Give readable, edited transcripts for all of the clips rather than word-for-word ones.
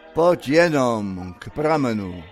Pojď jenom k pramenu.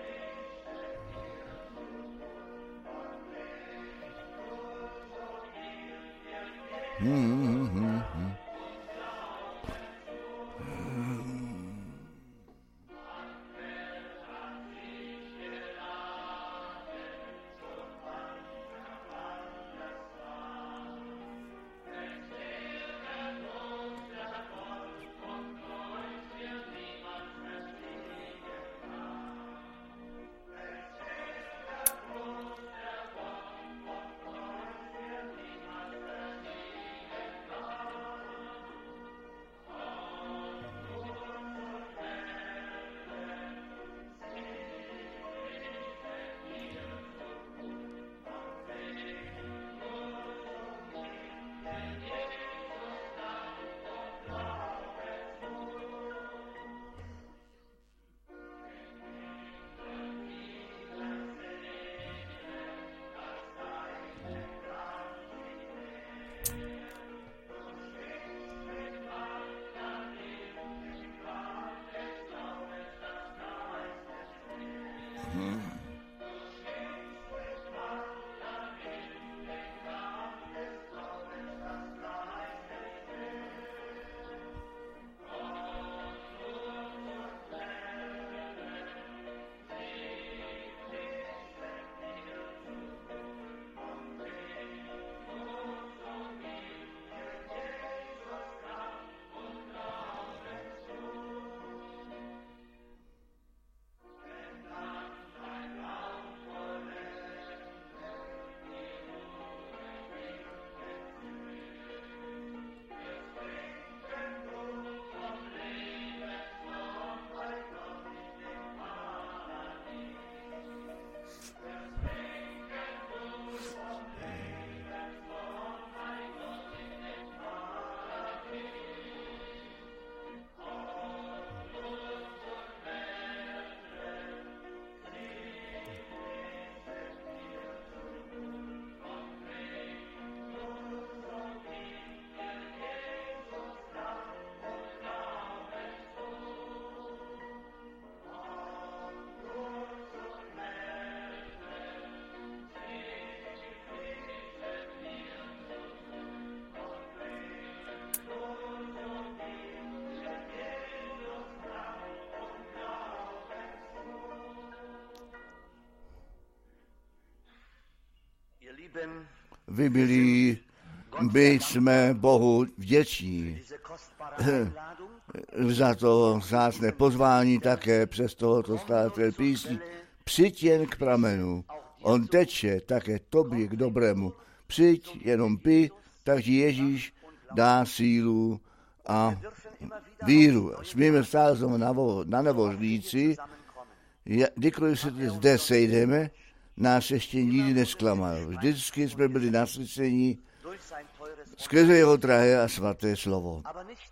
Vy milí, my jsme Bohu vděční za to vzácné pozvání také přes tohoto stále písní. Přijď jen k pramenu, on teče také tobě k dobrému. Přijď, jenom pij, tak ti Ježíš dá sílu a víru. Smíme stále na Navořníci, kdykoliv se zde sejdeme, nás ještě nikdy nesklamal. Vždycky jsme byli naslyšeni skrze jeho drahé a svaté slovo.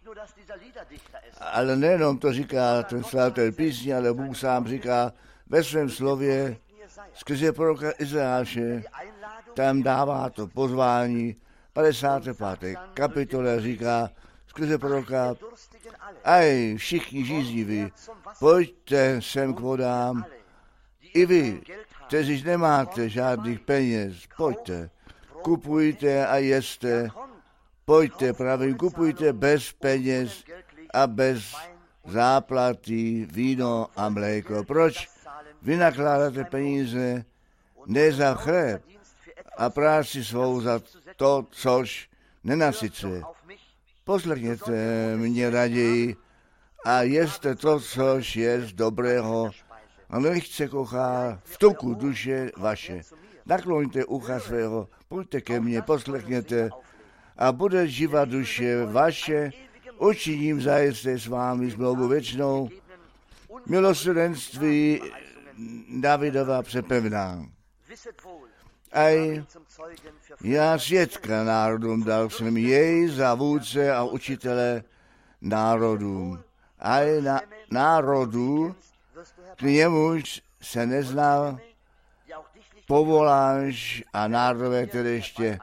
Ale nejenom to říká ten svatel písně, ale Bůh sám říká ve svém slově skrze proroka Izajáše, tam dává to pozvání, 55. kapitole říká skrze proroka, aj všichni žízniví, pojďte sem k vodám, i vy, kteří nemáte žádných peněz, pojďte, kupujte a jeste, pojďte, právě kupujte bez peněz a bez záplaty víno a mléko. Proč vynakládáte peníze ne za chléb a práci svou za to, což nenasyce? Poslechněte mě raději a jeste to, což je z dobrého a lehce kochá v toku duše vaše. Nakloňte ucha svého, pojďte ke mně, poslechněte a bude živá duše vaše, učiním zajisté s vámi smlouvu věčnou, milosrdenství Davidova přepevná. Aj já svědka národům dal jsem jej za vůdce a učitele národům. Aj národů, k němuž se neznal, povoláš a národové, které ještě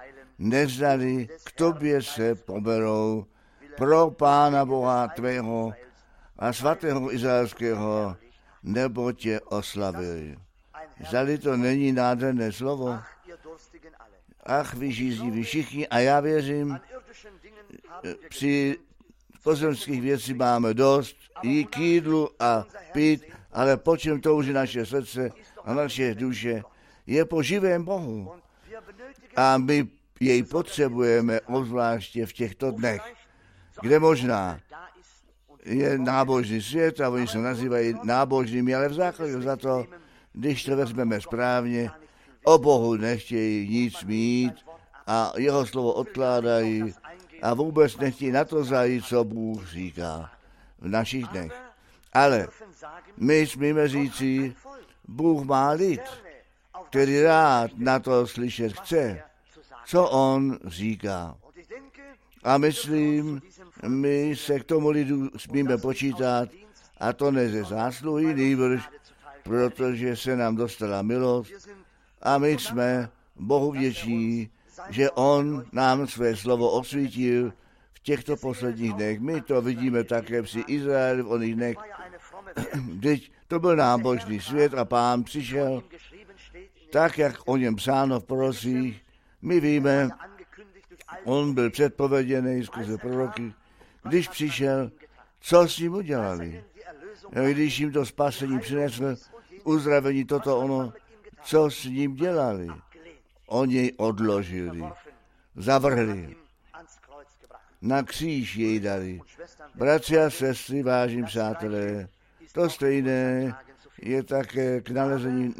neznali, k tobě se poberou pro Pána Boha tvého a svatého izraelského, nebo tě oslavili. Zdali to není nádherné slovo? Ach, vy žízniví všichni, a já věřím, při pozemských věcí máme dost, jí k jídlu a pít, ale po čem touží naše srdce a naše duše, je po živém Bohu. A my jej potřebujeme obzvláště v těchto dnech, kde možná je nábožný svět a oni se nazývají nábožnými, ale v základě za to, když to vezmeme správně, o Bohu nechtějí nic mít a jeho slovo odkládají a vůbec nechtějí na to zajít, co Bůh říká v našich dnech. Ale my smíme říci, Bůh má lid, který rád na to slyšet chce, co on říká. A myslím, my se k tomu lidu smíme počítat, a to ne ze zásluhy, nýbrž, protože se nám dostala milost a my jsme Bohu vděční, že on nám své slovo osvítil v těchto posledních dnech. My to vidíme také při Izraeli v oných dnech. Vždyť to byl nábožný svět a Pán přišel, tak jak o něm psáno v prorocích. My víme, on byl předpověděný skrze proroky. Když přišel, co s ním udělali? Když jim to spasení přinesl, uzdravení toto ono, co s ním dělali? Oni jej odložili, zavrhli, na kříž jej dali. Bratři a sestry, vážení přátelé, to stejné je také k nalezení.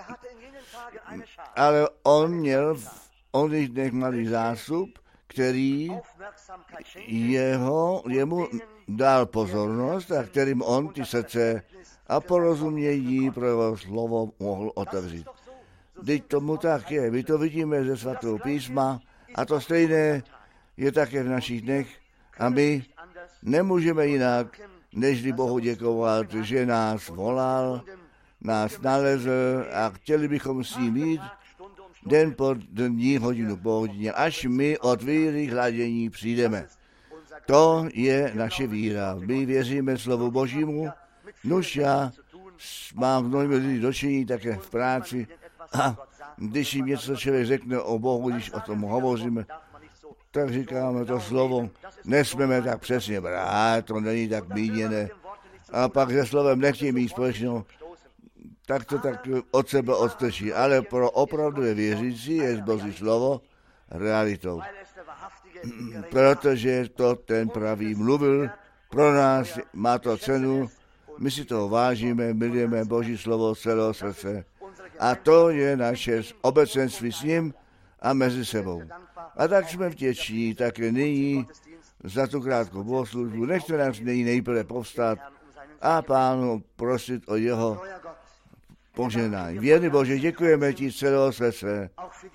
Ale on měl v oných dnech malý zástup, který jemu dal pozornost a kterým on ty srdce a porozumění pro jeho slovo mohl otevřít. Vždyť tomu tak je. My to vidíme ze svatého písma a to stejné je také v našich dnech a my nemůžeme jinak, nežli Bohu děkovat, že nás volal, nás nalezl a chtěli bychom s ním jít den po dní, hodinu po hodině, až my od víry hladění přijdeme. To je naše víra. My věříme slovu Božímu. Nuž já mám v mnohými lidí dočinění také v práci a když jim něco člověk řekne o Bohu, když o tom hovoříme, tak říkáme to slovo, nesmíme tak přesně brát, to není tak míněné. A pak se slovem nechtějí mít společnou, tak to tak od sebe odstrčí. Ale pro opravdu věřící je Boží slovo realitou. Protože to ten pravý mluvil, pro nás má to cenu, my si toho vážíme, milujeme Boží slovo z celého srdce. A to je naše obecenství s ním a mezi sebou. A tak jsme vděční také nyní za tu krátkou bohoslužbu. Nechte nás nyní nejprve povstat a Pánu prosit o jeho požehnání. Věrný Bože, děkujeme ti z celého srdce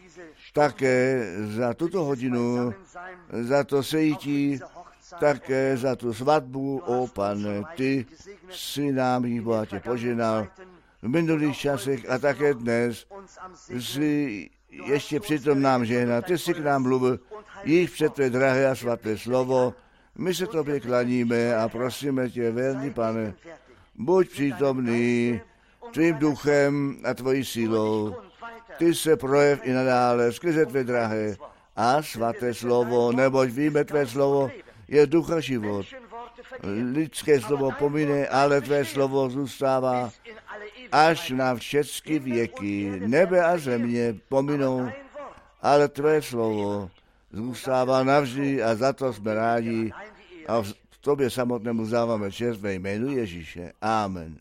také za tuto hodinu, za to sejítí, také za tu svatbu, o Pane, ty jsi nám ji bohatě poženal v minulých časech a také dnes jsi ještě přitom nám žehnal. Ty jsi k nám mluvil již před tvé drahé a svaté slovo. My se tobě klaníme a prosíme tě, věrný Pane, buď přítomný tvým duchem a tvojí sílou. Ty se projev i nadále skrze tvé drahé a svaté slovo, neboť víme, tvé slovo je duch a život. Lidské slovo pomine, ale tvé slovo zůstává až na všechny věky. Nebe a země pominou, ale tvé slovo zůstává navždy a za to jsme rádi a v tobě samotnému záváme čest ve jménu Ježíše. Amen.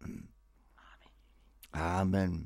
Amen.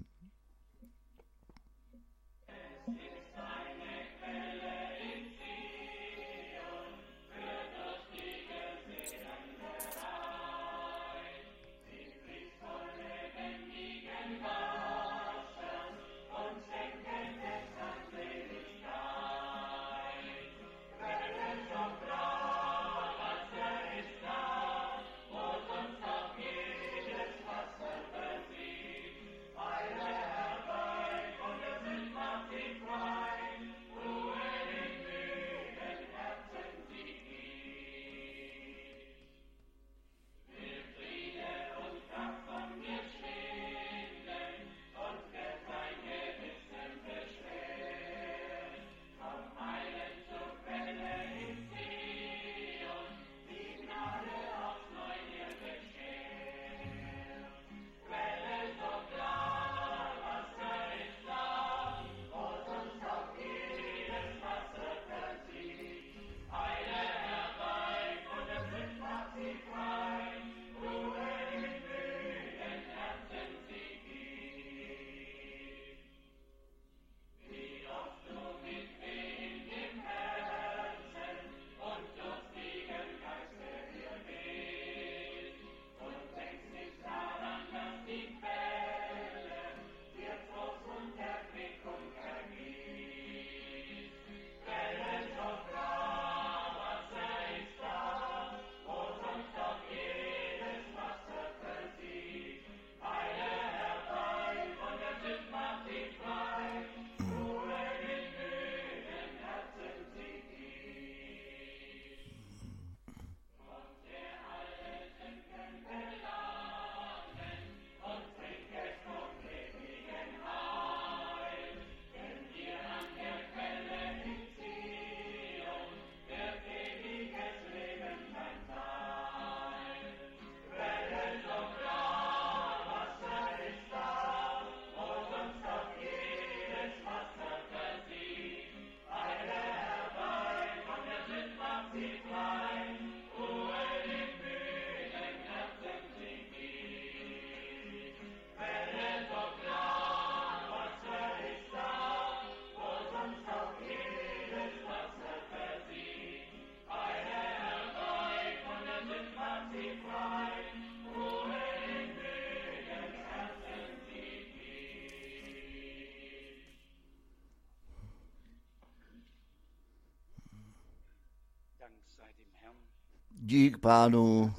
Dík Pánu,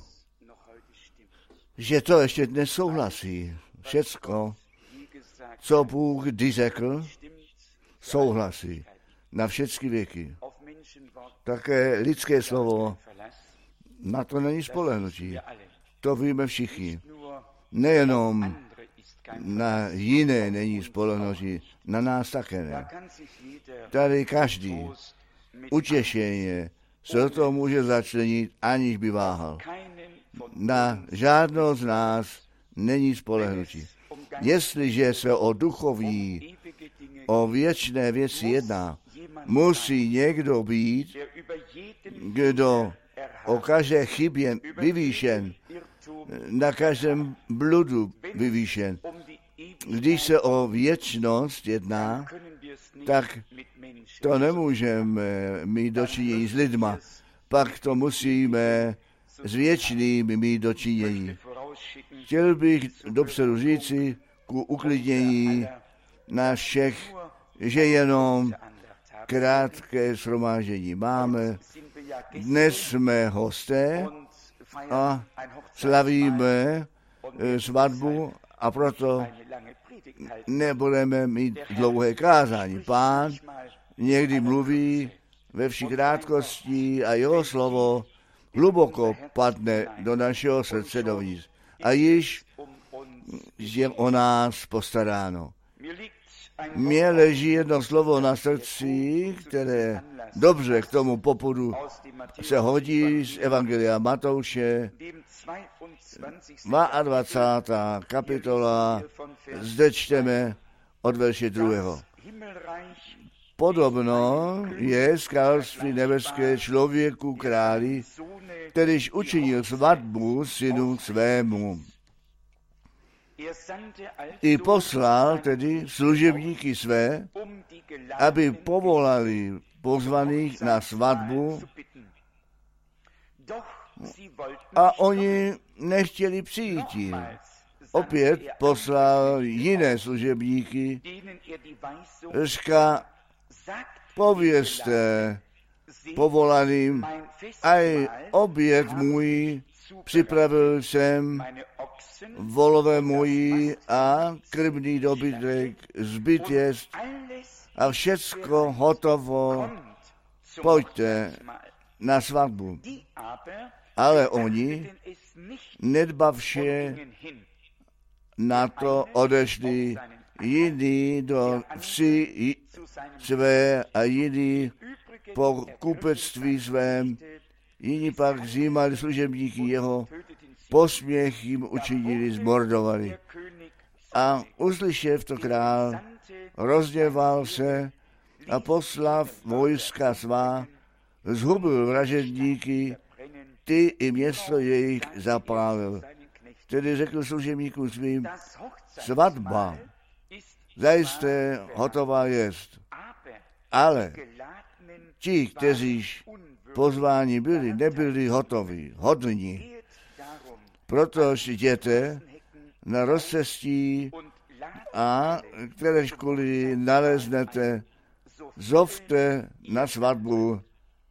že to ještě dnes souhlasí. Všecko, co Bůh kdy řekl, souhlasí na všechny věky. Také lidské slovo, na to není spolehnutí. To víme všichni. Nejenom na jiné není spolehnutí, na nás také ne. Tady každý utěšeně se do toho může začlenit, aniž by váhal. Na žádnou z nás není spolehnutí. Jestliže se o duchovní, o věčné věci jedná, musí někdo být, kdo o každé chybě vyvýšen, na každém bludu vyvýšen. Když se o věčnost jedná, tak to nemůžeme mít dočinění s lidma. Pak to musíme s věčným mít dočinění. Chtěl bych dopředu říci ku uklidnění nás všech, že jenom krátké shromáždění máme. Dnes jsme hosté a slavíme svatbu a proto nebudeme mít dlouhé kázání. Pán někdy mluví ve vší krátkosti a jeho slovo hluboko padne do našeho srdce dovnitř. A již je o nás postaráno. Mně leží jedno slovo na srdci, které dobře k tomu popudu se hodí z Evangelia Matouše, 22. kapitola, zde čteme od verše 2. Podobno je království nebeské člověku králi, kterýž učinil svatbu synu svému. I poslal tedy služebníky své, aby povolali pozvaných na svatbu, a oni nechtěli přijít. Opět poslal jiné služebníky, říká, povězte povolaným, aj oběd můj připravil jsem, volové moji a krmný dobytek, zbyt jest a všecko hotovo, pojďte na svatbu. Ale oni, nedbavše na to, odešli jiní do vsi své a jiní po kupectví svém, jiní pak zjímali služebníky jeho, posměch jim učinili, zmordovali. A uslyšev to král, rozděval se a poslav vojska svá, zhubil vražedníky, ty i město jejich zapálil. Tedy řekl služebníkům svým, svatba zajisté hotová jest. Ale ti, kteříž pozváni byli, nebyli hotoví, hodní. Proto jděte na rozcestí a které školy naleznete, zovte na svatbu.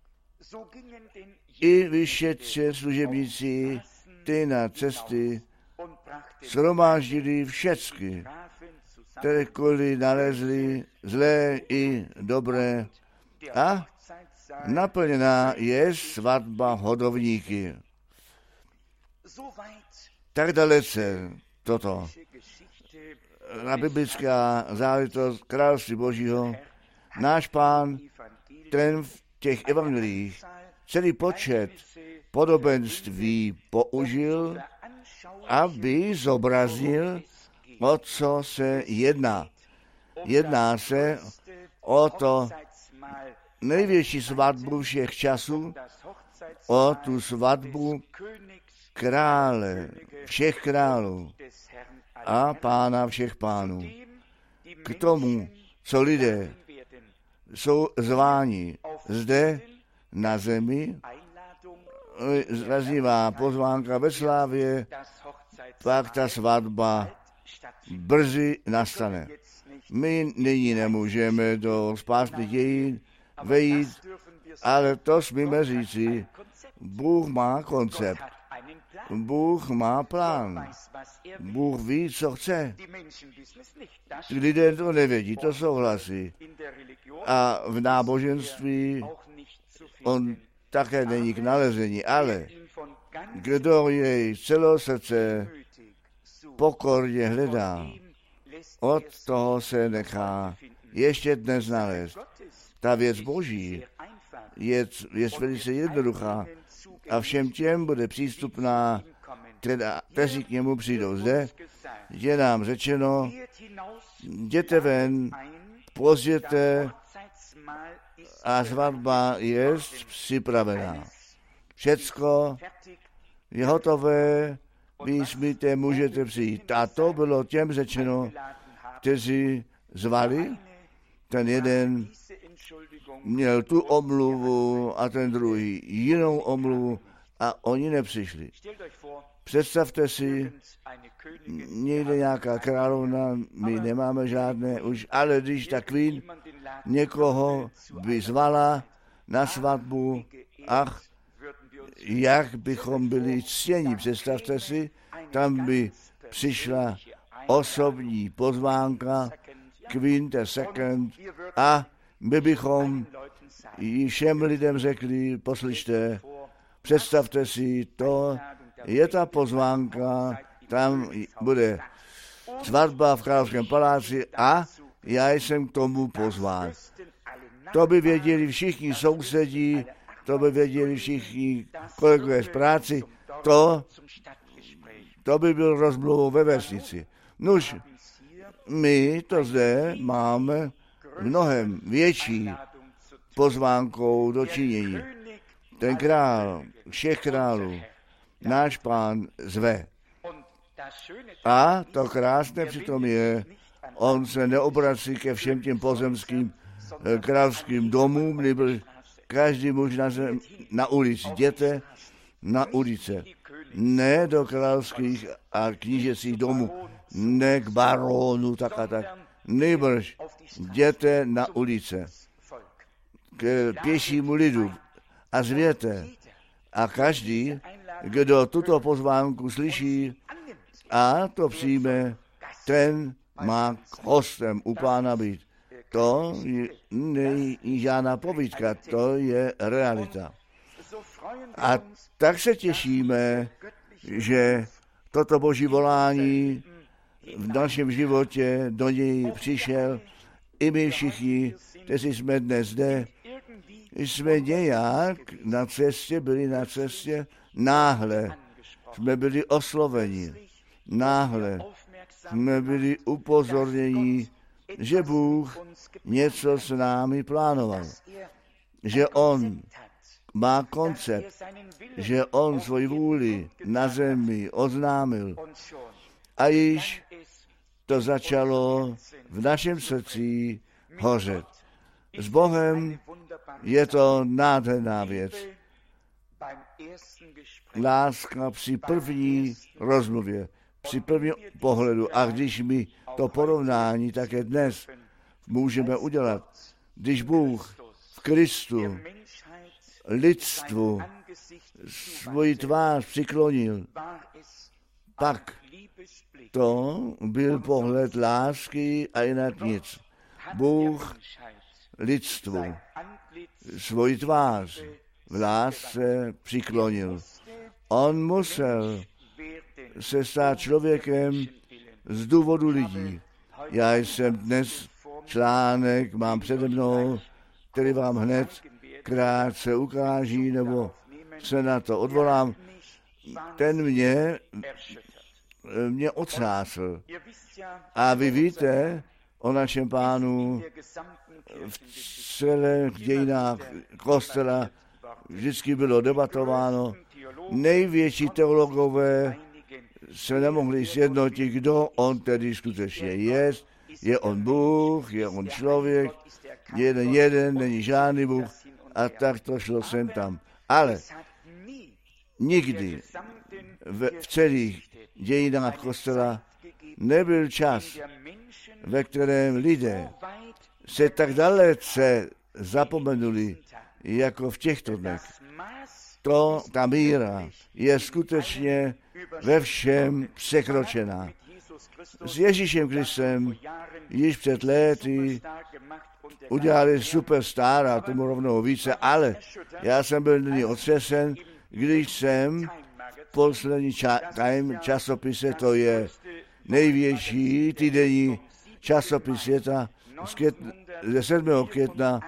I vyšetře služebníci ty na cesty shromáždili všecky, které koly nalezli, zlé i dobré, a naplněná je svatba hodovníky. Tak dalece toto. Na biblická záležitost království Božího, náš Pán, ten v těch evangelích celý počet podobenství použil, aby zobraznil, o co se jedná. Jedná se o to největší svatbu všech časů, o tu svatbu krále, všech králů a pána všech pánů. K tomu, co lidé jsou zváni zde na zemi, zaznívá pozvánka ve slávě, pak ta svatba brzy nastane. My nyní nemůžeme do spásných dějin vejít, ale to smíme říci, Bůh má koncept. Bůh má plán. Bůh ví, co chce. Lidé to nevědí, to souhlasí. A v náboženství on také není k nalezení, ale kdo jej celého srdce pokorně hledá, od toho se nechá ještě dnes nalézt. Ta věc Boží je velice jednoduchá a všem těm bude přístupná, kteří k němu přijdou. Zde je nám řečeno, jděte ven, pozděte a svatba je připravená. Všecko je hotové, vy smíte, můžete přijít. A to bylo těm řečeno, kteří zvali. Ten jeden měl tu omluvu a ten druhý jinou omluvu a oni nepřišli. Představte si, někde nějaká královna, my nemáme žádné už, ale když ta queen někoho by zvala na svatbu, ach, jak bychom byli ctění. Představte si, tam by přišla osobní pozvánka, Queen the Second, a my bychom jí všem lidem řekli, poslyšte, představte si, to je ta pozvánka, tam bude svatba v Královském paláci a já jsem k tomu pozván. To by věděli všichni sousedí, to by věděli všichni kolegové z práci, to by byl rozmluvou ve vesnici. Nuž, my to zde máme mnohem větší pozvánkou do činění. Ten král, všech králů, náš Pán zve. A to krásné přitom je, on se neobrací ke všem těm pozemským královským domům, nebo každý muž na ulici, jděte na ulice. Ne do královských a knížecích domů, ne k barónu, tak a tak. Nejbrž jděte na ulice k pěšímu lidu a zvěte. A každý, kdo tuto pozvánku slyší a to přijme, ten má hostem u Pána být. To není žádná povídka, to je realita. A tak se těšíme, že toto Boží volání v našem životě do něj přišel. I my všichni, kteří jsme dnes zde, jsme nějak byli na cestě, náhle jsme byli osloveni, náhle jsme byli upozorněni, že Bůh něco s námi plánoval, že on má koncept, že on svoji vůli na zemi oznámil a již to začalo v našem srdci hořet. S Bohem je to nádherná věc. Láska při první rozmluvě, při prvním pohledu. A když my to porovnání také dnes můžeme udělat, když Bůh v Kristu lidstvu svoji tvář přiklonil, pak to byl pohled lásky a jinak nic. Bůh lidstvu svoji tvář v lásce přiklonil. On musel se stát člověkem z důvodu lidí. Já jsem dnes článek, mám přede mnou, který vám hned krátce ukáží, nebo se na to odvolám. Ten mě otřásl. A vy víte o našem Pánu v celých dějinách kostela vždycky bylo debatováno. Největší teologové se nemohli sjednotit, kdo on tedy skutečně je. Je on Bůh, je on člověk, jeden, není žádný Bůh a tak to šlo sem tam. Ale nikdy v celých dějinách kostela nebyl čas, ve kterém lidé se tak dalece zapomenuli, jako v těchto dnech. ta míra je skutečně ve všem překročena. S Ježíšem Kristem již před léty udělali superstar, tomu rovnou více, ale já jsem byl nyní otřesen, když jsem v poslední Time časopise, to je největší týdenní časopis světa, ze 7. května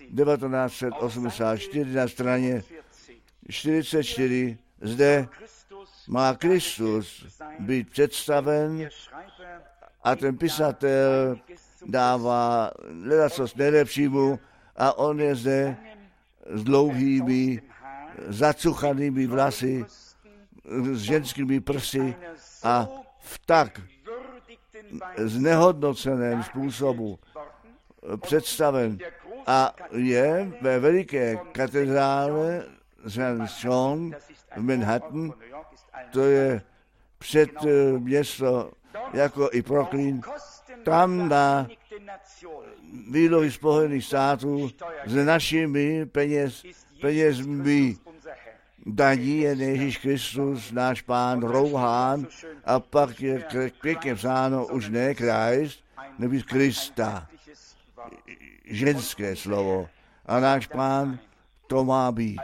1984 na straně 44, zde má Kristus být představen a ten pisatel dává ledacos nejlepšímu a on je zde s dlouhými, zacuchanými vlasy, s ženskými prsy a v tak znehodnoceném způsobu představen a je ve veliké katedrále St. John v Manhattan, to je před město jako i Brooklyn, tam na výlohy Spojených států s našimi penězmi daní je Ježíš Kristus, náš Pán, rouhán, a pak je pěkně psáno už ne Krist, nebo Krista, ženské slovo. A náš Pán to má být.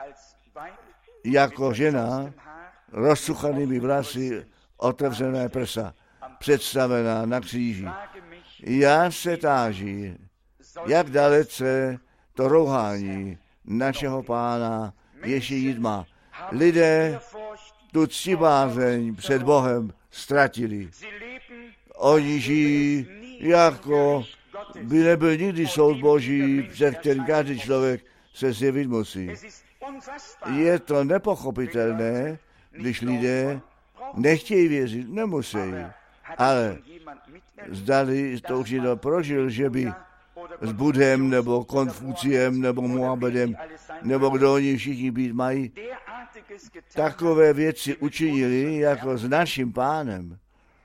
Jako žena, rozsuchanými vlasy, otevřené prsa, představená na kříži. Já se táží, jak dalece to rouhání našeho Pána ještě jít má. Lidé tu ctibázeň před Bohem ztratili. Oni žijí jako by nebyl nikdy soud Boží, před kterým každý člověk se zjevit musí. Je to nepochopitelné, když lidé nechtějí věřit, nemusí, ale zdali to už někdo prožil, že by s Budhem, nebo Konfuciem, nebo Mohamedem, nebo kdo oni všichni být mají, takové věci učinili jako s naším Pánem.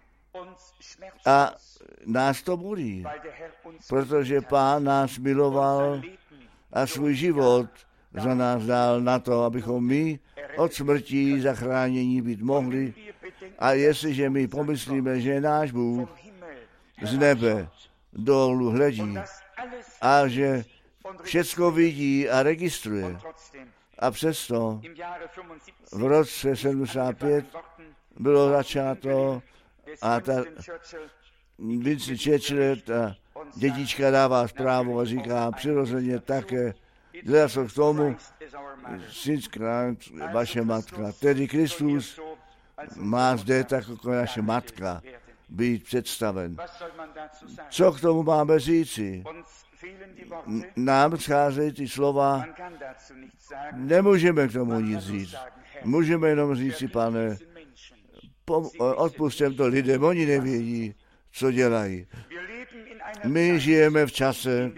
A nás to bolí, protože Pán nás miloval a svůj život za nás dal na to, abychom my od smrti zachránění být mohli. A jestliže my pomyslíme, že náš Bůh z nebe dolů hledí a že všecko vidí a registruje, a přesto v roce 75 bylo začato a ta Winston Churchill, ta dědička dává zprávu a říká přirozeně také, hledá se k tomu, synskrát vaše matka. Tedy Kristus má zde tak jako naše matka být představen. Co k tomu máme říci? Nám scházejí ty slova, nemůžeme k tomu nic říct. Můžeme jenom říci, Pane, odpustem to lidem, oni nevědí, co dělají. My žijeme v čase,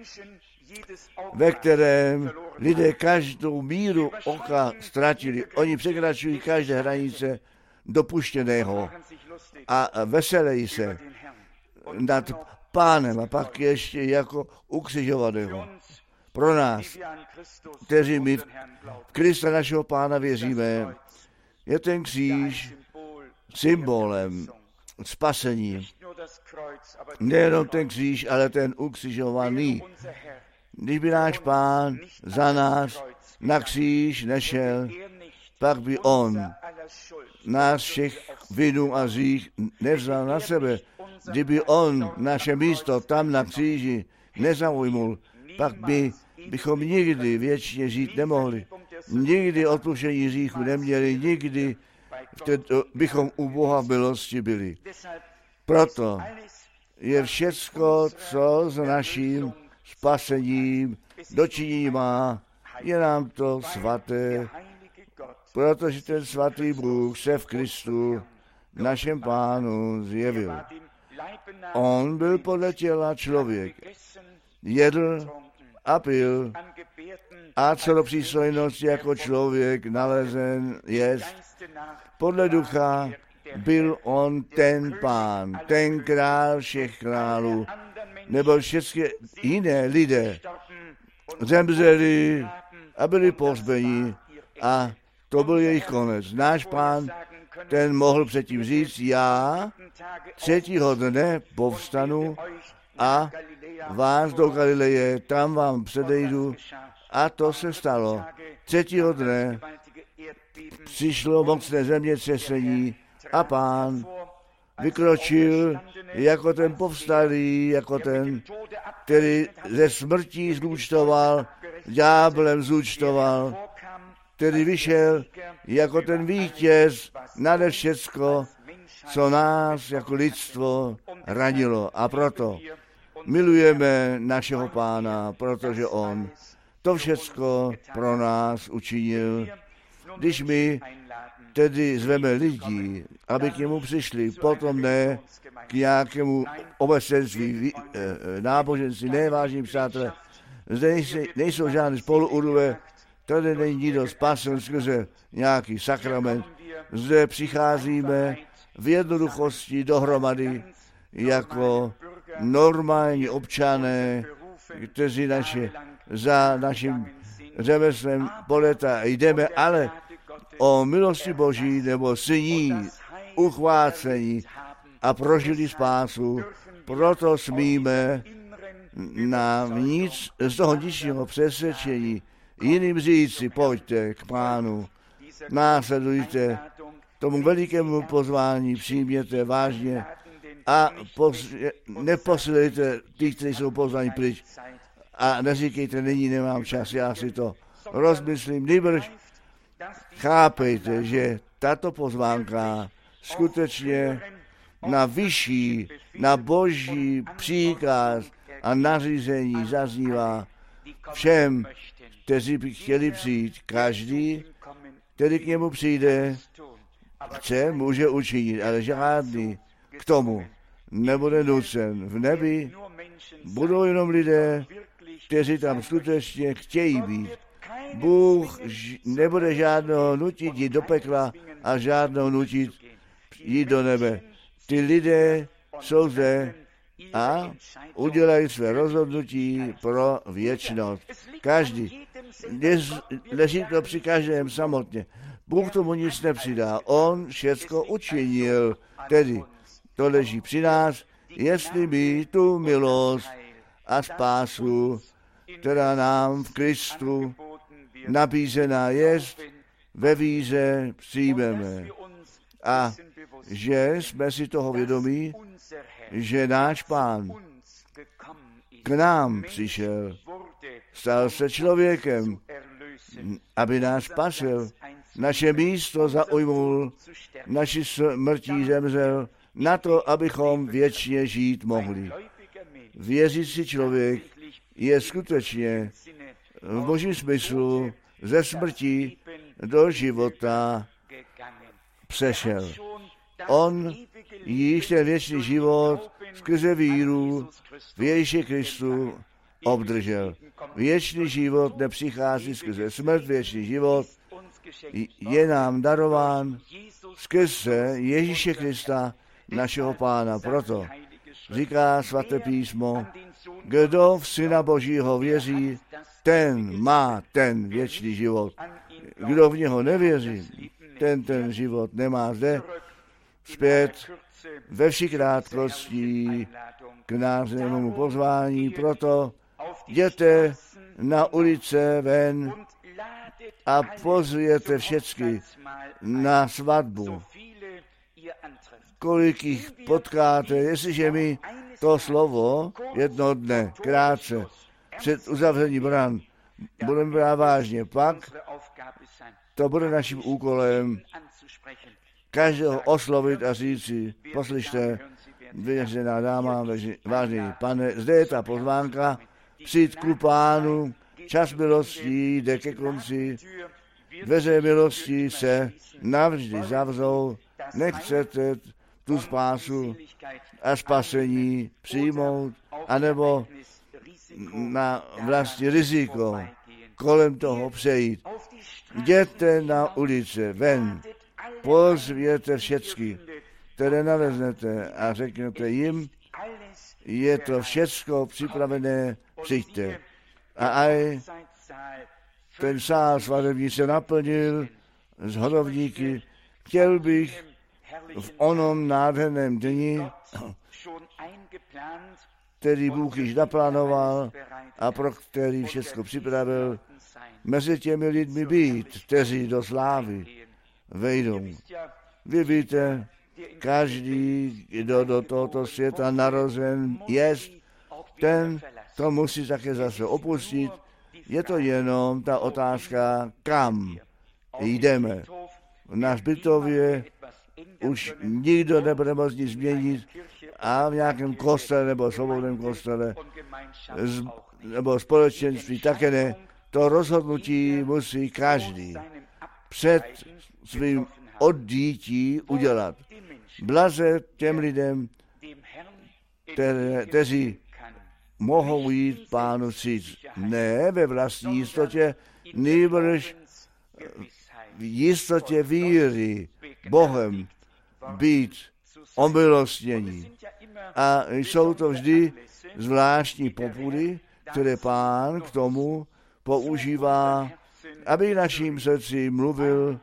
ve kterém lidé každou míru oka ztratili. Oni překračují každé hranice dopuštěného a veselejí se nad Pánem a pak ještě jako ukřižovaného. Pro nás, kteří my v Krista našeho Pána věříme, je ten kříž symbolem spasení. Nejenom ten kříž, ale ten ukřižovaný. Když by náš Pán za nás na kříž nešel, pak by on nás všech vinů a hřích nevzal na sebe. Kdyby on naše místo tam na kříži nezaujmul, pak bychom nikdy věčně žít nemohli. Nikdy odpuštění hříchu neměli, nikdy bychom u Boha v milosti byli. Proto je všecko, co s naším spasením dočinění má, je nám to svaté, protože ten svatý Bůh se v Kristu, našem Pánu, zjevil. On byl podle těla člověk, jedl a pil a celopřístojnost jako člověk nalezen jest. Podle ducha byl on ten Pán, ten král všech králů, nebo všechny jiné lidé zemřeli a byli pohřbeni A to byl jejich konec. Náš Pán, ten mohl předtím říct, já 3. dne povstanu a vás do Galileje, tam vám předejdu. A to se stalo. 3. dne přišlo mocné zemětřesení a Pán vykročil jako ten povstalý, jako ten, který ze smrtí zúčtoval, ďáblem zúčtoval, který vyšel jako ten vítěz nade všecko, co nás jako lidstvo ranilo. A proto milujeme našeho Pána, protože on to všecko pro nás učinil. Když my tedy zveme lidi, aby k němu přišli, potom ne k nějakému obecenství, náboženství, ne, vážení přátelé, zde nejsou žádné spoluurve, tady není nikdo spasen skrze nějaký sakrament. Zde přicházíme v jednoduchosti dohromady jako normální občané, kteří za naším řemeslem po léta jdeme, ale o milosti Boží nebo syní uchvácení a prožili spásu. Proto smíme na nic z toho ničního přesvědčení jiným říci, pojďte k Pánu, následujte tomu velikému pozvání, přijměte vážně a neposílejte ty, kteří jsou pozváni pryč a neříkejte, nyní nemám čas, já si to rozmyslím, nýbrž chápejte, že tato pozvánka skutečně na vyšší, na Boží příkaz a nařízení zaznívá všem, kteří by chtěli přijít. Každý, který k němu přijde, může učinit, ale žádný k tomu nebude nucen. V nebi budou jenom lidé, kteří tam skutečně chtějí být. Bůh nebude žádného nutit jít do pekla a žádného nutit jít do nebe. Ty lidé jsou zde a udělají své rozhodnutí pro věčnost. Každý. Leží to při každém samotně. Bůh tomu nic nepřidá. On všecko učinil. Tedy to leží při nás, jestli my tu milost a spásu, která nám v Kristu nabízená jest, ve víře přijmeme. A že jsme si toho vědomí, že náš Pán k nám přišel, stal se člověkem, aby nás spasil, naše místo zaujmul, naši smrtí zemřel, na to, abychom věčně žít mohli. Věřící člověk je skutečně v božím smyslu ze smrti do života přešel. On již ten věčný život skrze víru v Ježíši Kristu obdržel. Věčný život nepřichází skrze smrt, věčný život je nám darován skrze Ježíše Krista, našeho Pána. Proto říká svaté písmo, kdo v Syna Božího věří, ten má ten věčný život. Kdo v něho nevěří, ten život nemá zde. Zpět ve vší krátkosti k nášmu pozvání, proto jděte na ulice ven a pozvěte všechny na svatbu. Kolik jich potkáte, jestliže mi to slovo jednoho dne, krátce, před uzavřením bran, budeme brát vážně, pak to bude naším úkolem každého oslovit a říci, poslyšte, vyřešená dáma, vážný pane, zde je ta pozvánka, přijít ku Pánu, čas milostí jde ke konci, dveře milosti se navždy zavřou, nechcete tu spásu a spasení přijmout, anebo na vlastní riziko kolem toho přejít. Jděte na ulice, ven, pozvěte všechny, které naleznete a řeknete jim, je to všecko připravené, přijďte. A aj ten sál svatební se naplnil z hodovníky. Chtěl bych v onom nádherném dni, který Bůh již naplánoval a pro který všechno připravil, mezi těmi lidmi být, kteří do slávy vejdou. Vy víte, každý, kdo do tohoto světa narozen jest, ten to musí také zase opustit. Je to jenom ta otázka, kam jdeme. Na hřbitově už nikdo nebude moct nic změnit a v nějakém kostele nebo svobodném kostele nebo společenství také ne. To rozhodnutí musí každý před svým oddítí udělat. Blaze těm lidem, kteří mohou jít Pánu vstříc. Ne ve vlastní jistotě, nýbrž v jistotě víry Bohem být omilostnění. A jsou to vždy zvláštní popudy, které Pán k tomu používá, aby naším srdci mluvil.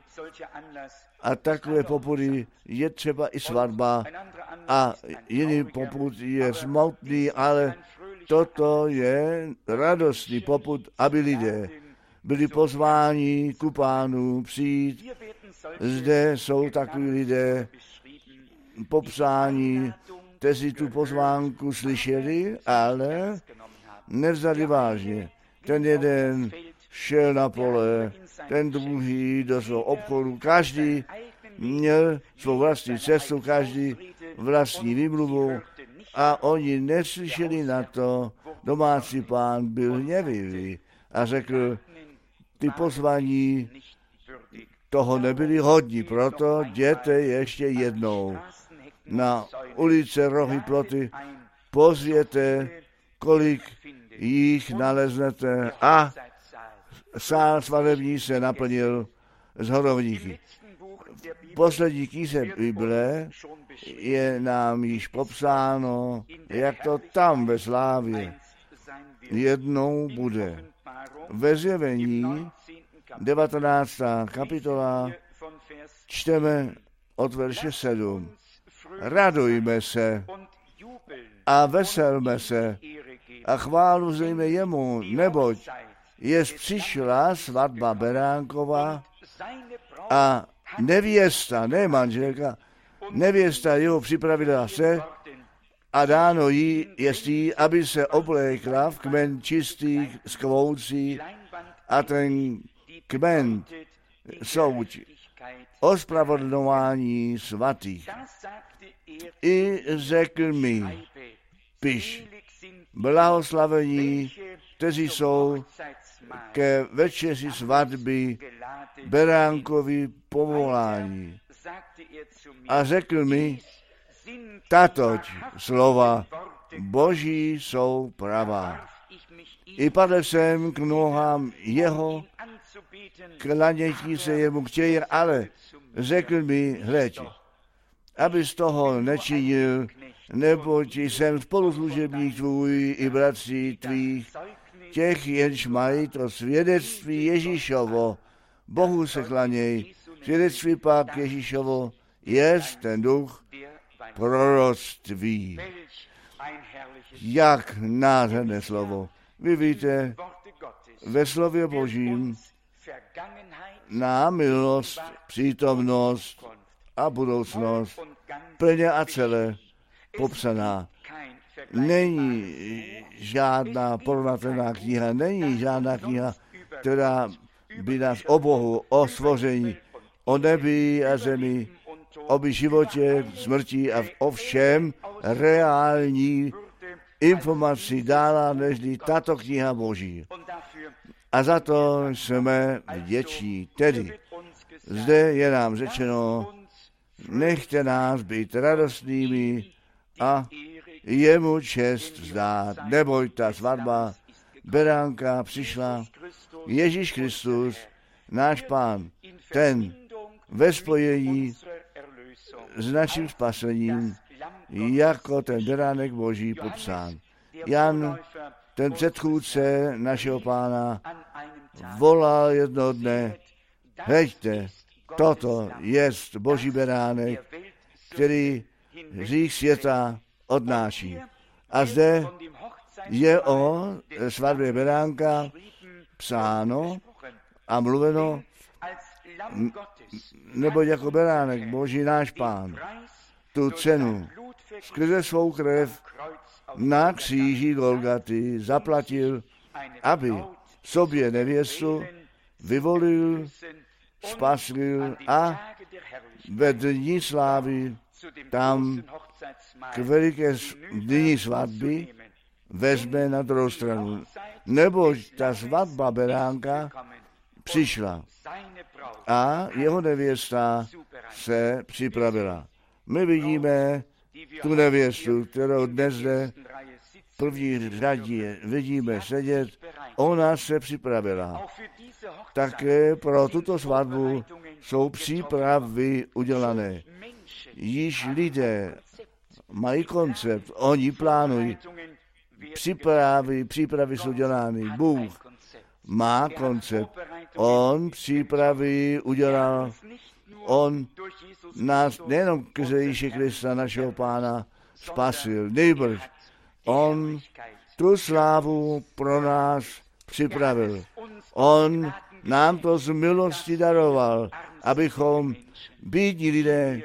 A takové popudy je třeba i svatba a jiný popud je smutný, ale toto je radostný popud, aby lidé byli pozváni ku Pánu přijít. Zde jsou takoví lidé popsáni, kteří tu pozvánku slyšeli, ale nevzali vážně. Ten jeden šel na pole, ten druhý do svého obchodu. Každý měl svou vlastní cestu, každý vlastní výmluvu a oni neslyšeli na to. Domácí pán byl hněvivý a řekl, ty pozvaní toho nebyli hodní, proto jděte ještě jednou na ulice Rohy Ploty, pozvěte, kolik jich naleznete a sál svatební se naplnil z hodovníky. Poslední knize Bible je nám již popsáno, jak to tam ve slávě jednou bude. Ve Zjevení 19. kapitola čteme od verše 7. Radujme se a veselme se a chválu zejme jemu, neboť jest přišla svatba Beránkova a nevěsta, ne manželka, nevěsta jeho připravila se a dáno jí jestli, aby se oblékla v kmen čistých skvoucí a ten kmen souč ospravedlňování svatých. I řekl mi, piš, blahoslavení, kteří jsou ke večeři svatby Beránkovi povolání. A řekl mi, tatoť slova Boží jsou pravá. I padl jsem k nohám jeho, klanětí se jemu chtějí, ale řekl mi, hleď, abys toho nečinil, neboť jsem spoluslužebník tvůj i bratří tvých, těch, jenž mají to svědectví Ježíšovo. Bohu se klaněj, svědectví pak Ježíšovo jest ten duch proroctví. Jak nádherné slovo. Vy víte, ve slově Božím na milost, přítomnost a budoucnost plně a celé popsaná. Není žádná porovnatelná kniha, není žádná kniha, která by nás o Bohu, o stvoření, o nebi a zemi, o životě, smrti a o všem reální informaci dala, nežli tato kniha Boží. A za to jsme vděční. Tedy zde je nám řečeno, nechte nás být radostnými a jemu čest vzdát, neboť ta svatba Beránka přišla. Ježíš Kristus, náš Pán, ten ve spojení s naším spasením, jako ten beránek Boží popsán. Jan, ten předchůdce našeho Pána, volal jednoho dne, hleďte, toto jest Boží beránek, který hřích světa odnáší. A zde je o svatbě beránka psáno a mluveno, nebo jako beránek Boží náš Pán tu cenu skrze svou krev na kříži Golgaty zaplatil, aby sobě nevěstu vyvolil, spasil a ve dní slávy tam k veliké dní svatby vezme na druhou stranu. Neboť ta svatba beránka přišla a jeho nevěsta se připravila. My vidíme tu nevěstu, kterou dnes zde v první řadě vidíme sedět, ona se připravila. Také pro tuto svatbu jsou přípravy udělané. Již lidé mají koncept, oni plánují. Přípravy jsou dělány. Bůh má koncept. On přípravy udělal. On nás nejenom k Ježíši Krista, našeho Pána, spasil. Nejbrž on tu slávu pro nás připravil. On nám to z milosti daroval, abychom bídní lidé,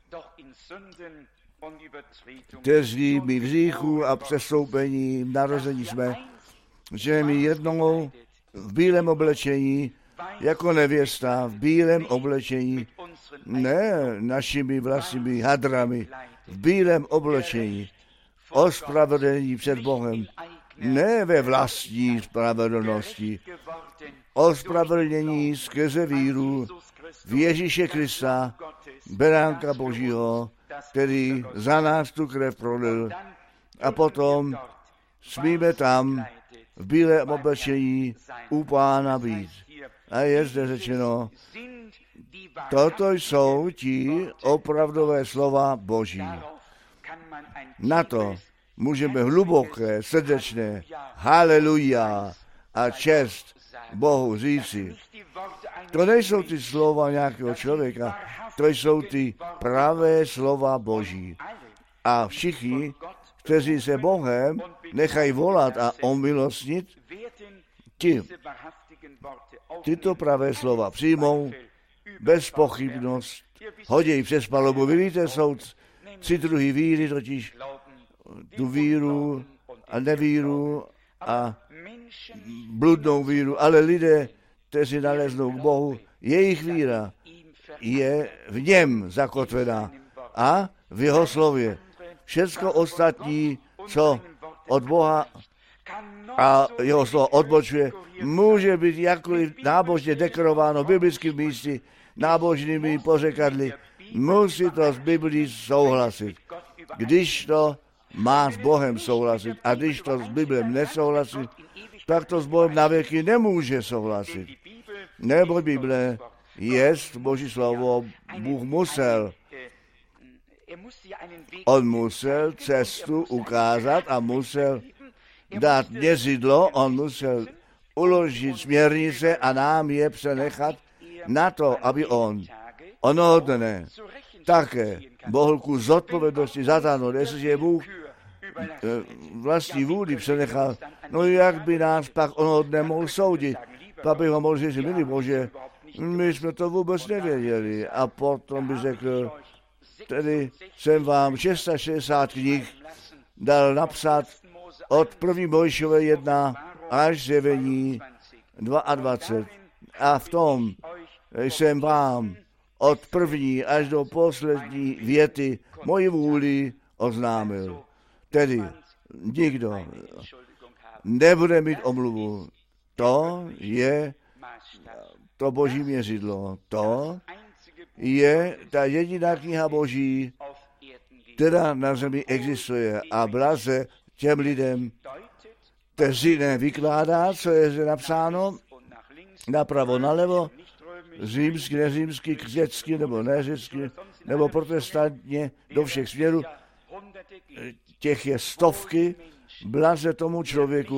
kteří my v hříchu a přestoupení narození jsme, že my jednou v bílém oblečení, jako nevěsta v bílém oblečení, ne našimi vlastními hadrami, v bílém oblečení, ospravedlnění před Bohem, ne ve vlastní spravedlnosti, ospravedlnění skrze víru v Ježíše Krista, beránka Božího, který za nás tu krev prolil. A potom smíme tam v bílém oblečení u Pána být. A je zde řečeno, toto jsou ti opravdové slova Boží. Na to můžeme hluboké, srdečné haleluja a čest Bohu říci. To nejsou ty slova nějakého člověka, to jsou ty pravé slova Boží. A všichni, kteří se Bohem nechají volat a omilostnit, tyto pravé slova přijmou bez pochybnost, hodějí přes palubu. Vy víte, jsou tři druhy víry, totiž tu víru a nevíru a bludnou víru, ale lidé, kteří naleznou k Bohu, jejich víra je v něm zakotvená a v jeho slově. Všecko ostatní, co od Boha a jeho slovo odbočuje, může být jakkoliv nábožně dekorováno biblickým místy, nábožnými pořekadly, musí to s Biblí souhlasit. Když to má s Bohem souhlasit a když to s Biblem nesouhlasit, tak to s Bohem na věky nemůže souhlasit. Nebo Bible jest Boží slovo, Bůh musel. On musel cestu ukázat a musel dát měřidlo, on musel uložit směrnice a nám je přenechat na to, aby on onoho dne také mohl ku zodpovědnosti zatáhnout. Jestliže Bůh vlastní vůli přenechal, no jak by nás pak onoho dne mohl soudit? Pak bych ho mohl říct, milý Bože, my jsme to vůbec nevěděli. A potom by řekl, tedy jsem vám 660 knih dal napsat od 1. Mojžíšové 1 až Zjevení 22. A v tom jsem vám od první až do poslední věty moji vůli oznámil. Tedy nikdo nebude mít omluvu. To je to Boží měřidlo. To je ta jediná kniha Boží, která na zemi existuje. A blaze těm lidem, kteří nevykládá, co je zde napsáno, napravo, nalevo, římský, neřímský, řecký nebo neřecký, nebo protestantně, do všech směrů. Těch je stovky, blaze tomu člověku,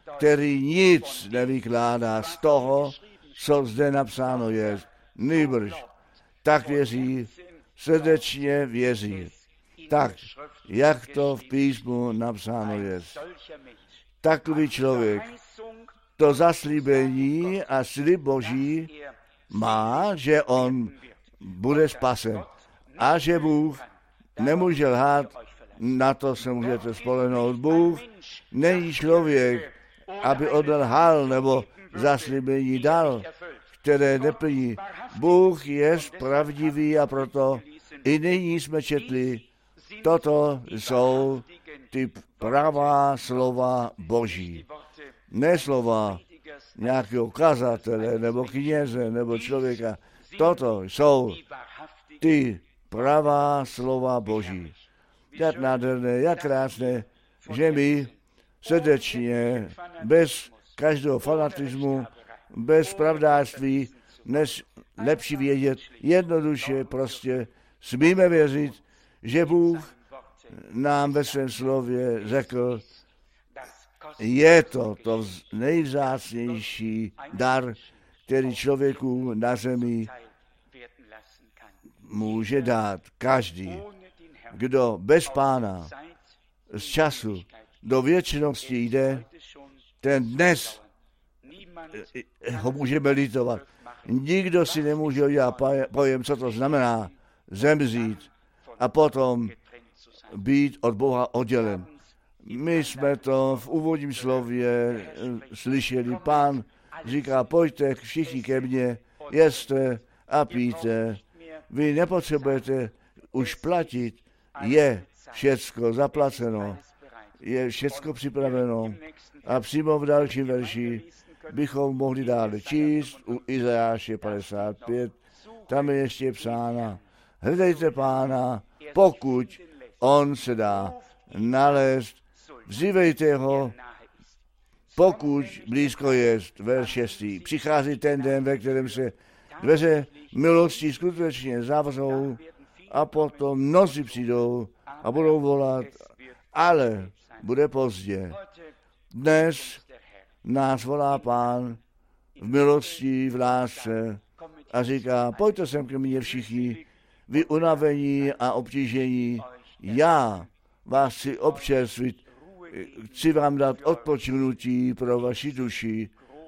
který nic nevykládá z toho, co zde napsáno je. Nýbrž tak věří, srdečně věří. Tak, jak to v písmu napsáno je. Takový člověk to zaslíbení a slib Boží má, že on bude spasen a že Bůh nemůže lhát, na to se můžete spolehnout. Bůh není člověk, aby odlhal nebo zaslíbení dal, které neplní. Bůh je pravdivý a proto i nyní jsme četli, toto jsou ty pravá slova Boží. Ne slova nějakého kazatele nebo kněze nebo člověka. Toto jsou ty pravá slova Boží. Jak nádherné, jak krásné, že my srdečně, bez každého fanatismu, bez pravdářství, než lepší vědět, jednoduše prostě smíme věřit, že Bůh nám ve svém slově řekl, je to nejvzácnější dar, který člověku na zemi může dát. Každý, kdo bez Pána z času do věčnosti jde, ten dnes ho můžeme litovat. Nikdo si nemůže udělat pojem, co to znamená zemřít a potom být od Boha oddělen. My jsme to v úvodním slově slyšeli. Pán říká, pojďte všichni ke mně, jeste a pijte. Vy nepotřebujete už platit, je všecko zaplaceno, je všecko připraveno. A přímo v dalším verši bychom mohli dále číst u Izajáše 55, tam je ještě psána, hledejte Pána, pokud on se dá nalézt, vzývejte ho, pokud blízko jest, verš 6. Přichází ten den, ve kterém se dveře milosti skutečně zavřou a potom mnozí přijdou a budou volat, ale bude pozdě. Dnes nás volá Pán v milosti, v lásce a říká, pojďte sem ke mně všichni, vy unavení a obtížení, já vás chci občerstvit, chci vám dát odpočinutí pro vaši duši.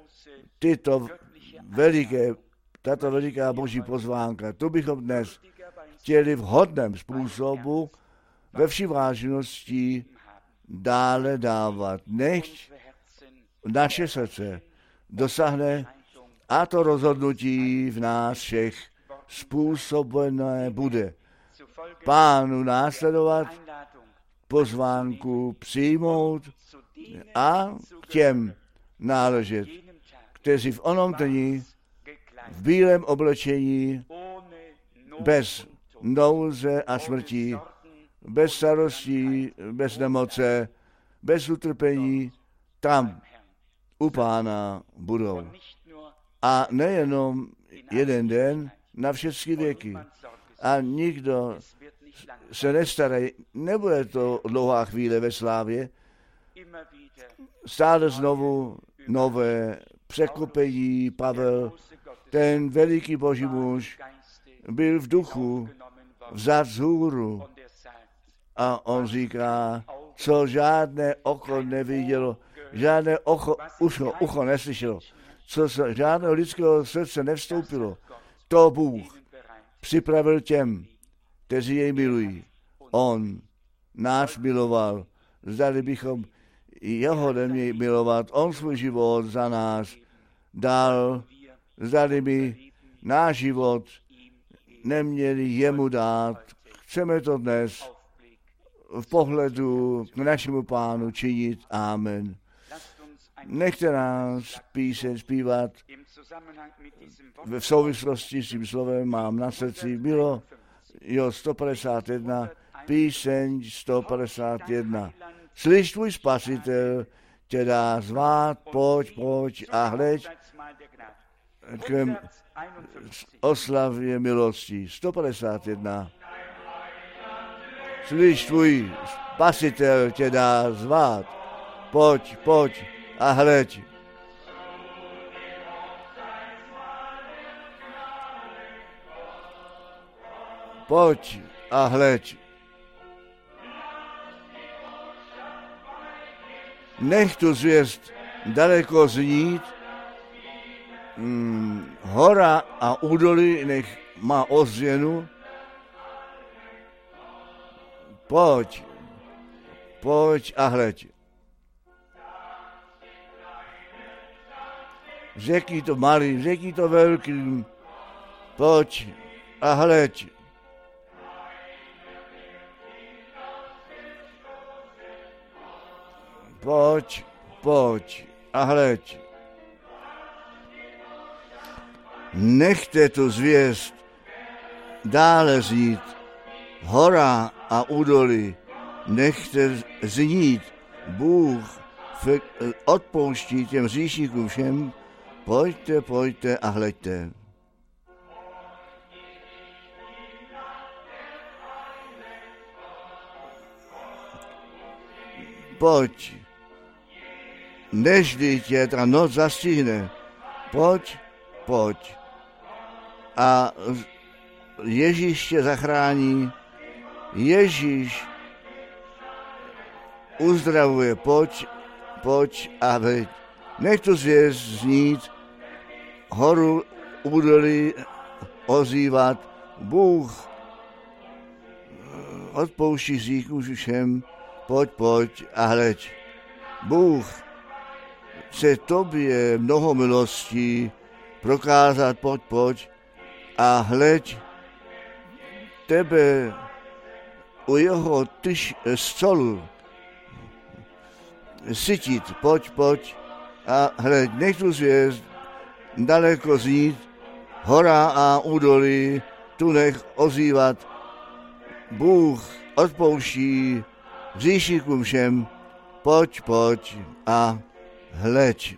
Tato veliká Boží pozvánka, tu bychom dnes chtěli v hodném způsobu ve vší vážnosti dále dávat. Nechť naše srdce dosáhne a to rozhodnutí v nás všech způsobené bude. Pánu následovat, pozvánku přijmout a k těm náležet, kteří v onom dni v bílém oblečení, bez nouze a smrti, bez starostí, bez nemoce, bez utrpení, tam u Pána budou. A nejenom jeden den, na všechny věky. A nikdo se nestarají, nebude to dlouhá chvíle ve slávě, stále znovu nové překupení. Pavel, ten veliký Boží muž, byl v duchu vzat vzhůru a on říká, co žádné oko nevidělo, žádné ucho neslyšelo, co se žádného lidského srdce nevstoupilo, to Bůh připravil těm, kteří jej milují. On nás miloval, zdali bychom jeho neměli milovat, on svůj život za nás dal, zdali by náš život neměli jemu dát. Chceme to dnes v pohledu k našemu Pánu činit. Amen. Nechte nás píseň zpívat v souvislosti s tím slovem mám na srdci. Bylo 151, píseň 151. Slyš, tvůj spasitel tě dá zvát, pojď a hleď k oslavě milosti. 151. Slyš, tvůj spasitel tě dá zvát, pojď a hleď. Pojď a hleď. Nech tu zvěst daleko znít, hora a údolí nech má ozvěnu. Pojď a hleď. Řekni to malým, řekni to velkým, pojď a hleď. Pojď a hleď. Nechte tu zvěst dále znít, hora a údolí, nechte znít, Bůh odpouští těm hříšníkům všem, pojďte a hleďte. Pojď, nežli tě ta noc zastihne, pojď. A Ježíš tě zachrání, Ježíš uzdravuje, pojď a hleď. Nech tu zvěst znít, horu, údolí ozývat, Bůh odpouští hříchům všem, pojď a hleď. Bůh chce tobě mnoho milostí prokázat, pojď a hleď tebe u jeho stolu sytit, pojď a hleď. Nech tu zvěst daleko znít, hora a údolí, tu nech ozývat, Bůh odpouští hříšníkům všem, pojď a hleď.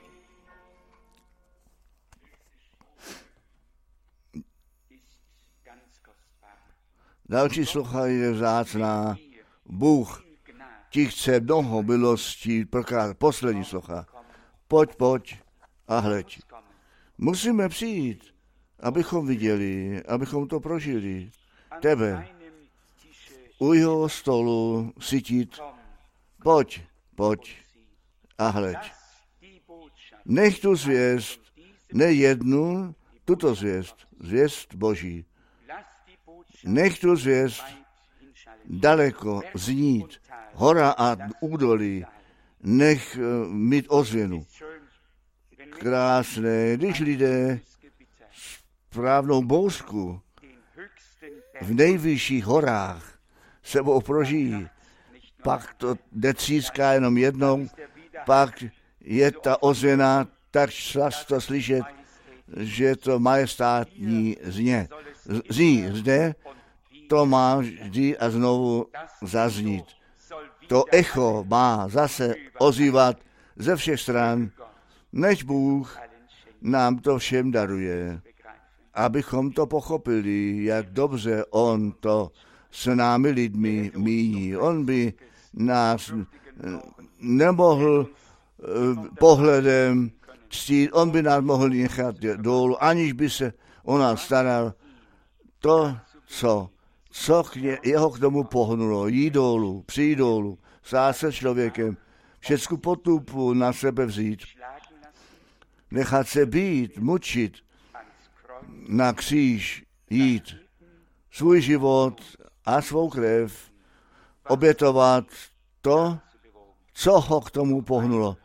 Další slocha je vzácná. Bůh ti chce mnoho milostí prokázat. Poslední slocha. Pojď a hleď. Musíme přijít, abychom viděli, abychom to prožili. Tebe u jeho stolu sytit. Pojď a hleď. Nech tu zvěst, ne jednu, tuto zvěst Boží. Nech tu zvěst daleko znít, hora a údolí, nech mít ozvěnu. Krásné, když lidé správnou bouřku v nejvyšších horách sebou prožijí, pak to netříská jenom jednou, pak je ta ozvěna tak často slyšet, že to majestátní zní zde, to má vždy a znovu zaznít. To echo má zase ozývat ze všech stran, než Bůh nám to všem daruje, abychom to pochopili, jak dobře on to s námi lidmi míní. On by nás nemohl pohledem ctít, on by nás mohl nechat dolů, aniž by se o nás staral. To, co jeho k tomu pohnulo, jít dolů, přijít dolů, stát se člověkem, všecku potupu na sebe vzít, nechat se být, mučit, na kříž jít, svůj život a svou krev obětovat to, co ho k tomu pohnulo.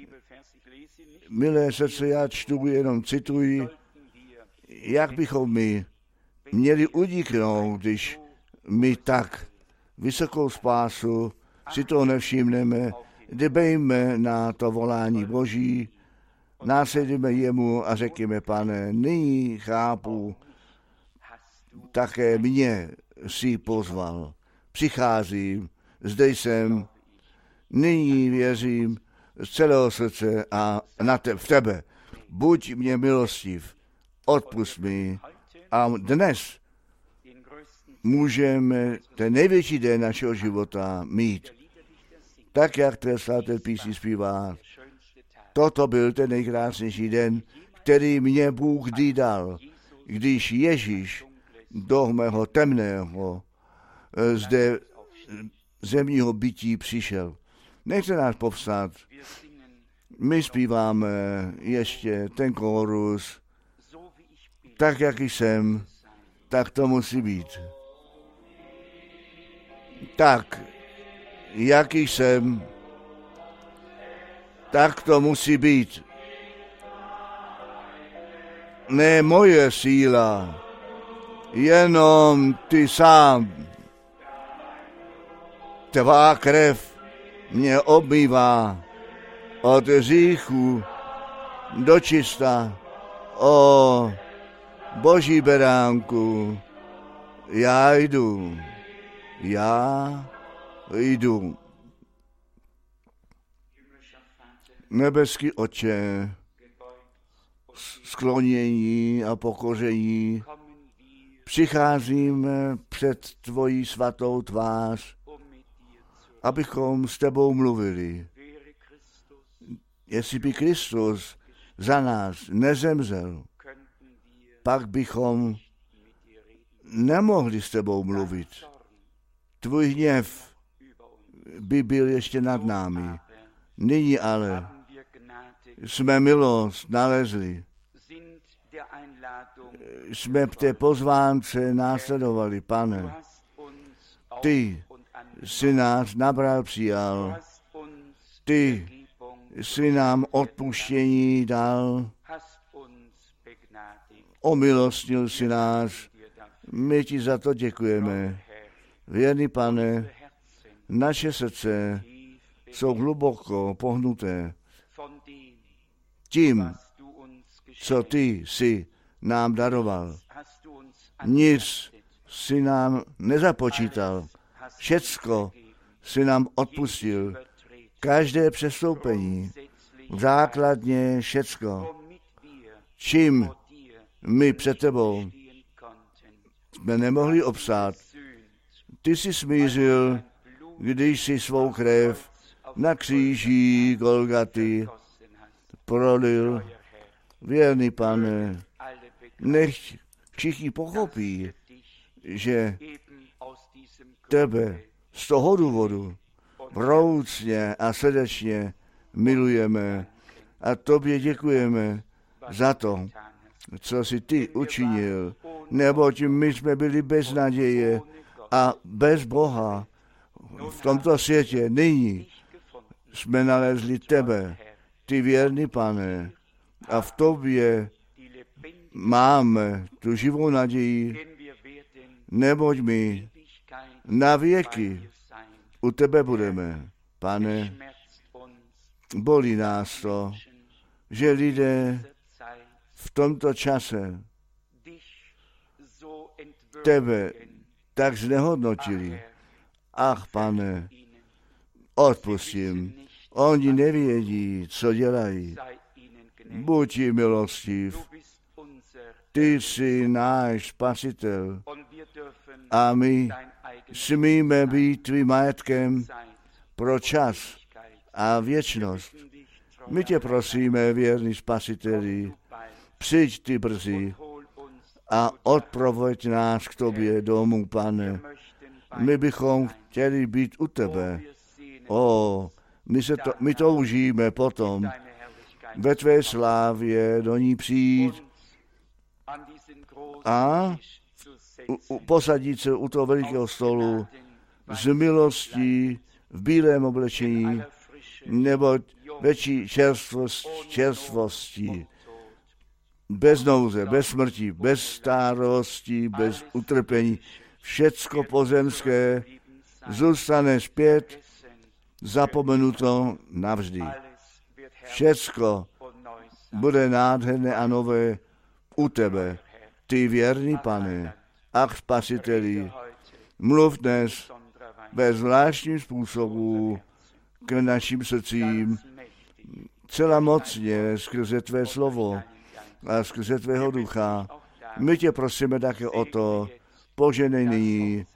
Milé srdce, já čtu, jenom cituji, jak bychom my měli udíknout, když my tak vysokou spásu si to nevšimneme, dbejme na to volání Boží, následujeme jemu a řekněme, Pane, nyní chápu, také mě si pozval. Přicházím, zde jsem, nyní věřím z celého srdce a v tebe. Buď mě milostiv, odpusť mi. A dnes můžeme ten největší den našeho života mít. Tak, jak ten svaté písní zpívá. Toto byl ten nejkrásnější den, který mě Bůh kdy dal, když Ježíš do mého temného zde zemního bytí přišel. Nechte nás povstat. My zpíváme ještě ten kórus. Tak, jak jsem, tak to musí být. Tak, jak jsem, tak to musí být. Ne moje síla, jenom ty sám. Tvá krev mě obmývá od hříchu do čista. O Boží beránku, já jdu. Nebeský Otče, sklonění a pokoření, přicházíme před tvojí svatou tvář, abychom s tebou mluvili. Jestli by Kristus za nás nezemřel, pak bychom nemohli s tebou mluvit. Tvůj hněv by byl ještě nad námi. Nyní ale jsme milost nalezli. Jsme v té pozvánce následovali, Pane. Ty jsi nás nabral, přijal. Ty jsi nám odpuštění dal. Omilostnil jsi nás. My ti za to děkujeme. Věrný Pane, naše srdce jsou hluboko pohnuté tím, co ty jsi nám daroval. Nic si nám nezapočítal. Všecko si nám odpustil. Každé přestoupení, základně všecko, čím my před tebou jsme nemohli obstát. Ty jsi smířil, když jsi svou krev na kříži Golgaty prolil. Věrný Pane, nech všichni pochopí, že tebe z toho důvodu vroucně a srdečně milujeme a tobě děkujeme za to, co jsi ty učinil, neboť my jsme byli bez naděje a bez Boha v tomto světě. Nyní jsme nalezli tebe, ty věrný Pane, a v tobě máme tu živou naději, neboť my na věky u tebe budeme. Pane, bolí nás to, že lidé v tomto čase tebe tak znehodnotili. Ach, Pane, odpustím. Oni nevědí, co dělají. Buď jim milostiv. Ty jsi náš spasitel a my smíme být tvým majetkem pro čas a věčnost. My tě prosíme, věrný spasiteli, přijď ty brzy a odproveď nás k tobě domů, Pane. My bychom chtěli být u tebe. My toužíme potom ve tvé slávě do ní přijít a posadit se u toho velikého stolu z milostí v bílém oblečení, neboť větší čerstvosti, bez nouze, bez smrti, bez starosti, bez utrpení, všecko pozemské zůstane zpět, zapomenuto navždy. Všecko bude nádherné a nové u tebe, ty věrný Pane, ach spasiteli, mluv dnes ve zvláštním způsobu k našim srdcím, celomocně skrze tvé slovo a skrze tvého ducha. My tě prosíme také o to, poženej nyní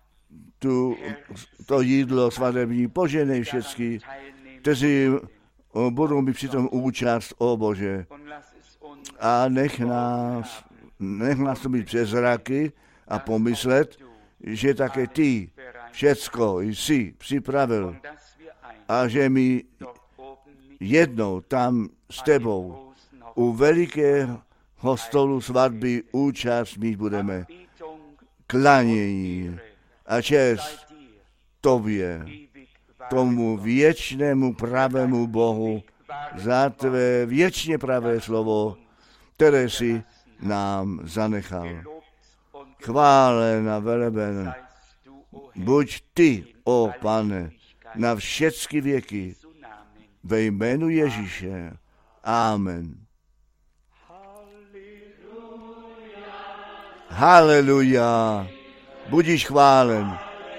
to jídlo svatební, poženej všechny, kteří budou mít přitom účast, o Bože. A nech nás to mít přes zraky a pomyslet, že také ty všecko jsi připravil a že my jednou tam s tebou u velikého stolu svatby účast mít budeme. Klanění a čest tobě, tomu věčnému pravému Bohu, za tvé věčně pravé slovo, které si nám zanechal. Chválen a veleben buď ty, o Pane, na všechny věky, ve jménu Ježíše. Amen. Haleluja. Budíš chválen.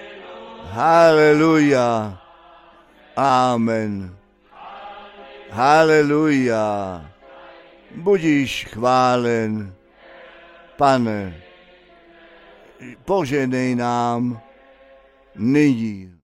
Haleluja. Amen. Haleluja. Budíš chválen, Pane. Poženej nám nyní.